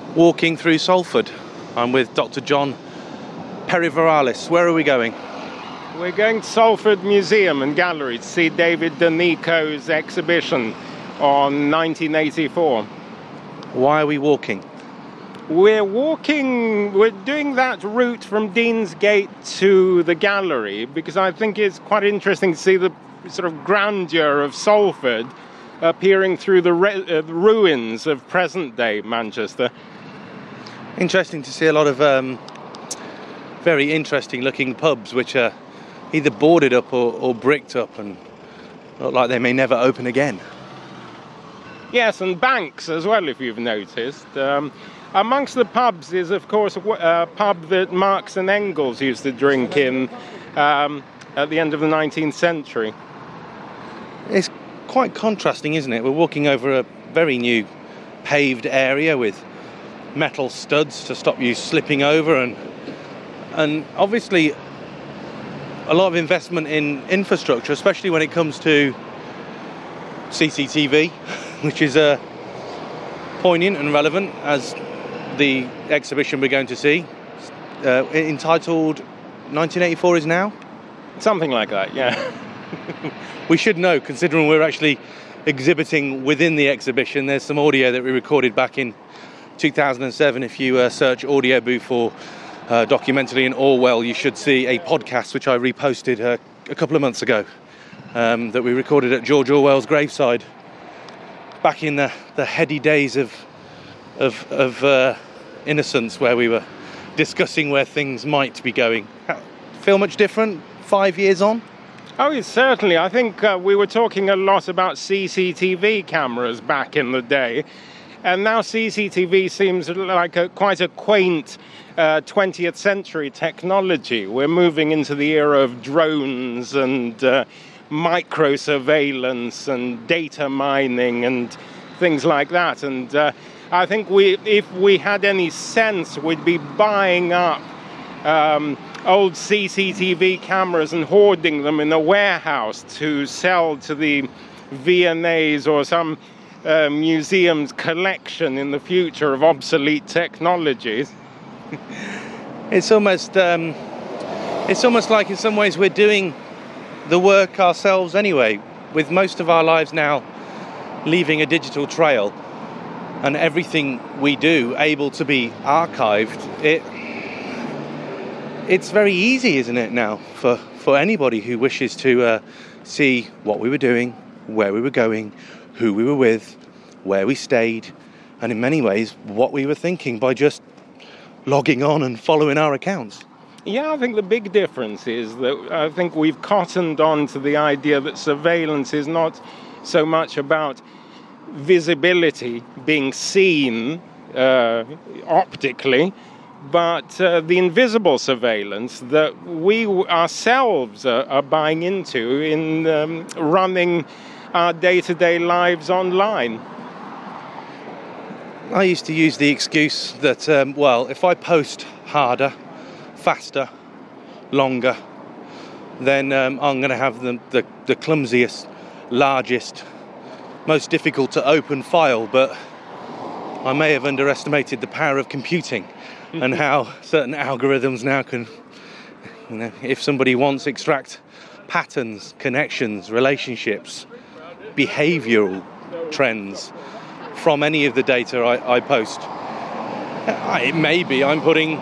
walking through Salford. I'm with Dr. John Periveralis. Where are we going? We're going to Salford Museum and Gallery to see David D'Anico's exhibition on 1984. Why are we walking? We're doing that route from Deansgate to the gallery because I think it's quite interesting to see the sort of grandeur of Salford appearing through the ruins of present-day Manchester. Interesting to see a lot of very interesting-looking pubs which are either boarded up or bricked up and look like they may never open again. Yes, and banks as well, if you've noticed. Amongst the pubs is, of course, a pub that Marx and Engels used to drink in at the end of the 19th century. It's quite contrasting, isn't it? We're walking over a very new paved area with metal studs to stop you slipping over and obviously a lot of investment in infrastructure, especially when it comes to CCTV, which is poignant and relevant as the exhibition we're going to see, entitled 1984 is Now? Something like that, yeah. We should know, considering we're actually exhibiting within the exhibition. There's some audio that we recorded back in 2007. If you search audio booth or documentary in Orwell, you should see a podcast which I reposted a couple of months ago that we recorded at George Orwell's graveside back in the heady days of innocence, where we were discussing where things might be going. Feel much different 5 years on? Oh, yes, certainly. I think we were talking a lot about CCTV cameras back in the day, and now CCTV seems like quite a quaint 20th century technology. We're moving into the era of drones and micro-surveillance and data mining and things like that. And I think if we had any sense, we'd be buying up old CCTV cameras and hoarding them in a warehouse to sell to the V&As or some museum's collection in the future of obsolete technologies. It's almost like in some ways we're doing the work ourselves anyway, with most of our lives now leaving a digital trail and everything we do able to be archived. It's very easy, isn't it, now, for anybody who wishes to see what we were doing, where we were going, who we were with, where we stayed, and in many ways what we were thinking by just logging on and following our accounts. Yeah, I think the big difference is that I think we've cottoned on to the idea that surveillance is not so much about visibility, being seen optically, but the invisible surveillance that we ourselves are buying into in running our day-to-day lives online. I used to use the excuse that, if I post harder, faster, longer, then I'm going to have the clumsiest, largest, most difficult to open file, but I may have underestimated the power of computing and how certain algorithms now can, if somebody wants, extract patterns, connections, relationships, behavioural trends from any of the data I post. It may be I'm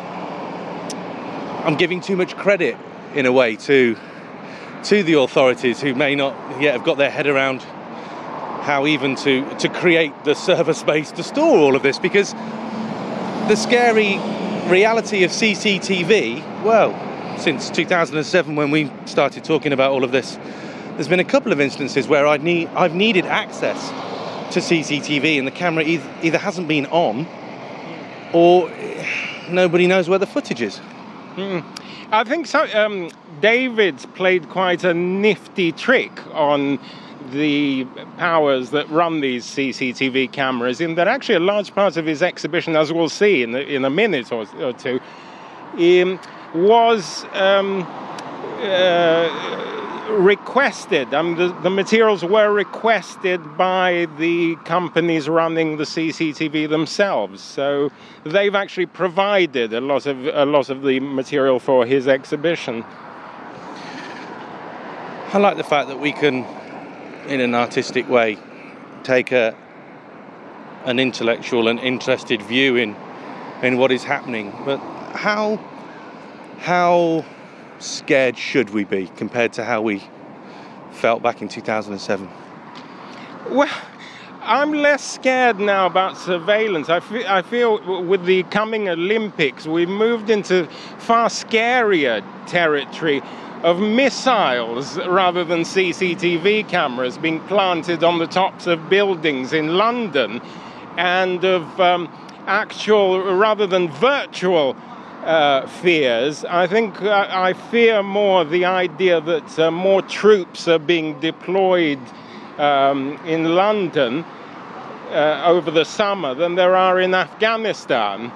giving too much credit in a way to the authorities who may not yet have got their head around how even to create the server space to store all of this, because the scary reality of CCTV, since 2007 when we started talking about all of this, there's been a couple of instances where I've needed access to CCTV and the camera either hasn't been on or nobody knows where the footage is. I think so. David's played quite a nifty trick on the powers that run these CCTV cameras, in that actually a large part of his exhibition, as we'll see in a minute or two, was requested. The materials were requested by the companies running the CCTV themselves. So they've actually provided a lot of the material for his exhibition. I like the fact that we can, in an artistic way, take an intellectual and interested view in what is happening. But how scared should we be compared to how we felt back in 2007? Well, I'm less scared now about surveillance. I feel with the coming Olympics, we've moved into far scarier territory of missiles rather than CCTV cameras being planted on the tops of buildings in London, and of actual rather than virtual fears. I think I fear more the idea that more troops are being deployed in London over the summer than there are in Afghanistan,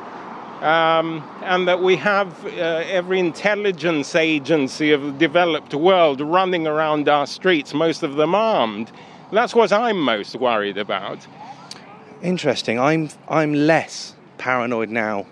and that we have every intelligence agency of the developed world running around our streets, most of them armed. That's what I'm most worried about. Interesting. I'm less paranoid now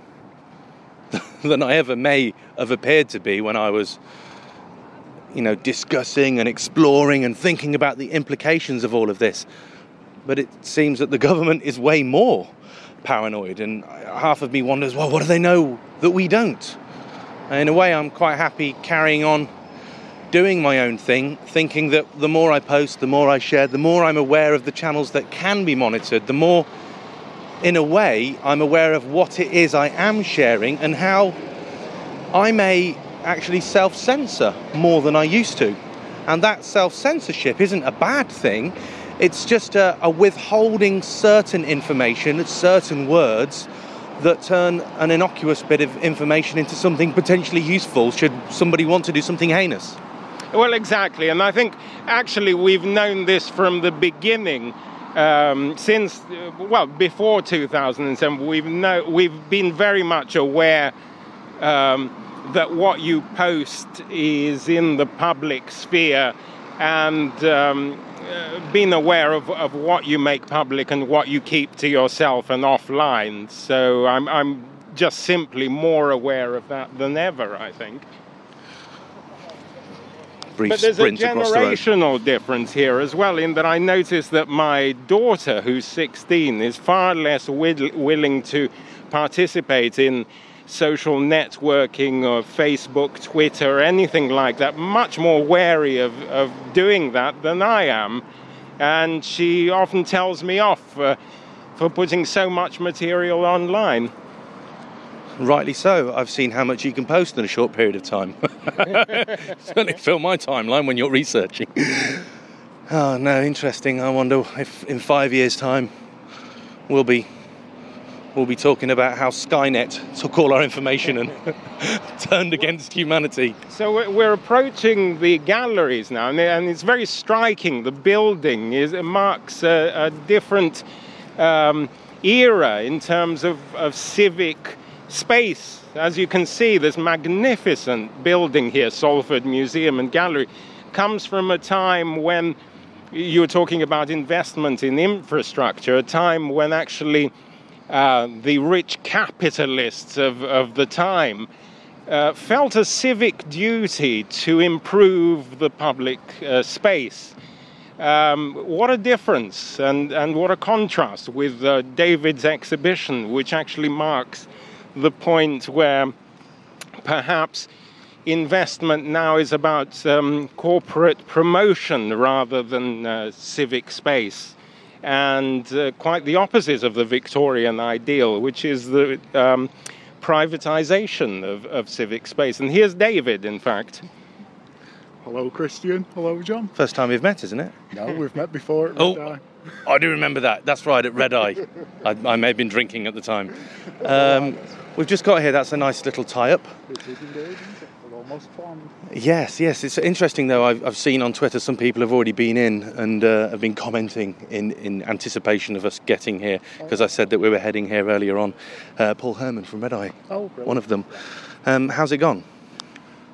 than I ever may have appeared to be when I was, discussing and exploring and thinking about the implications of all of this. But it seems that the government is way more paranoid, and half of me wonders, well, what do they know that we don't? And in a way, I'm quite happy carrying on doing my own thing, thinking that the more I post, the more I share, the more I'm aware of the channels that can be monitored, the more, in a way, I'm aware of what it is I am sharing and how I may actually self-censor more than I used to. And that self-censorship isn't a bad thing. It's just a withholding certain information, certain words, that turn an innocuous bit of information into something potentially useful should somebody want to do something heinous. Well, exactly. And I think actually we've known this from the beginning. Since before 2007, we've been very much aware that what you post is in the public sphere, and been aware of what you make public and what you keep to yourself and offline. So I'm just simply more aware of that than ever, I think. But there's a generational difference here as well, in that I notice that my daughter, who's 16, is far less willing to participate in social networking or Facebook, Twitter, anything like that, much more wary of doing that than I am. And she often tells me off for putting so much material online. Rightly so. I've seen how much you can post in a short period of time. Certainly fill my timeline when you're researching. Oh, no, interesting. I wonder if in 5 years' time we'll be talking about how Skynet took all our information and turned against humanity. So we're approaching the galleries now, and it's very striking. The building marks a different era in terms of civic space. As you can see, this magnificent building here, Salford Museum and Gallery, comes from a time when you were talking about investment in infrastructure, a time when actually the rich capitalists of the time felt a civic duty to improve the public space. What a difference and what a contrast with David's exhibition, which actually marks the point where perhaps investment now is about corporate promotion rather than civic space, and quite the opposite of the Victorian ideal, which is the privatization of civic space. And here's David, in fact. Hello, Christian. Hello, John. First time we've met, isn't it? No, we've met before at Red Eye. I do remember that. That's right, at Red Eye. I may have been drinking at the time. We've just got here. That's a nice little tie-up. It is indeed, isn't it? We're almost planned. Yes. It's interesting, though. I've seen on Twitter some people have already been in and have been commenting in anticipation of us getting here, because I said that we were heading here earlier on. Paul Herman from Red Eye, one of them. How's it gone?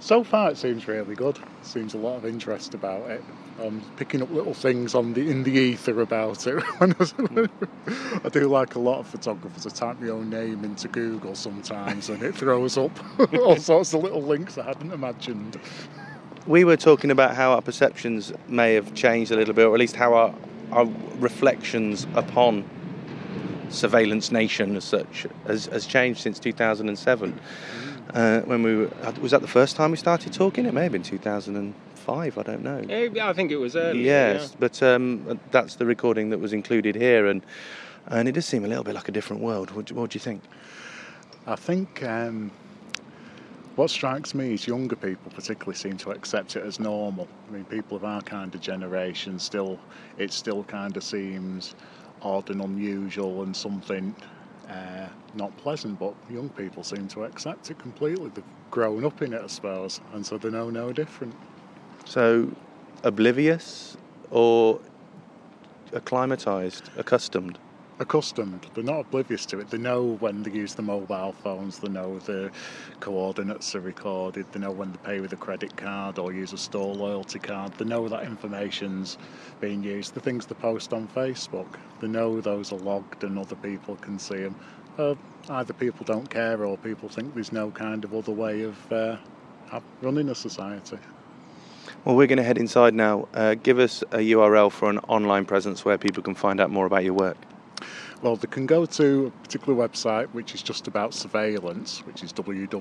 So far, it seems really good. Seems a lot of interest about it. Picking up little things in the ether about it. I do like a lot of photographers. I type my own name into Google sometimes, and it throws up all sorts of little links I hadn't imagined. We were talking about how our perceptions may have changed a little bit, or at least how our reflections upon surveillance nation as such has changed since 2007. Was that the first time we started talking? It may have been 2005, I don't know. I think it was early. Yes, yeah. But that's the recording that was included here, and it does seem a little bit like a different world. What do you think? I think what strikes me is younger people particularly seem to accept it as normal. I mean, people of our kind of generation it still kind of seems odd and unusual and something not pleasant, but young people seem to accept it completely. They've grown up in it, I suppose, and so they know no different. So, oblivious or acclimatised, accustomed? Accustomed. They're not oblivious to it. They know when they use the mobile phones, they know the coordinates are recorded, they know when they pay with a credit card or use a store loyalty card, they know that information's being used. The things they post on Facebook, they know those are logged and other people can see them. Either people don't care or people think there's no kind of other way of running a society. Well, we're going to head inside now. Give us a URL for an online presence where people can find out more about your work. Well, they can go to a particular website which is just about surveillance, which is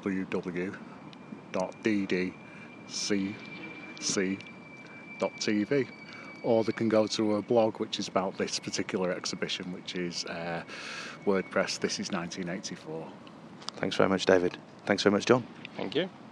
www.ddcc.tv. Or they can go to a blog which is about this particular exhibition, which is WordPress This is 1984. Thanks very much, David. Thanks very much, John. Thank you.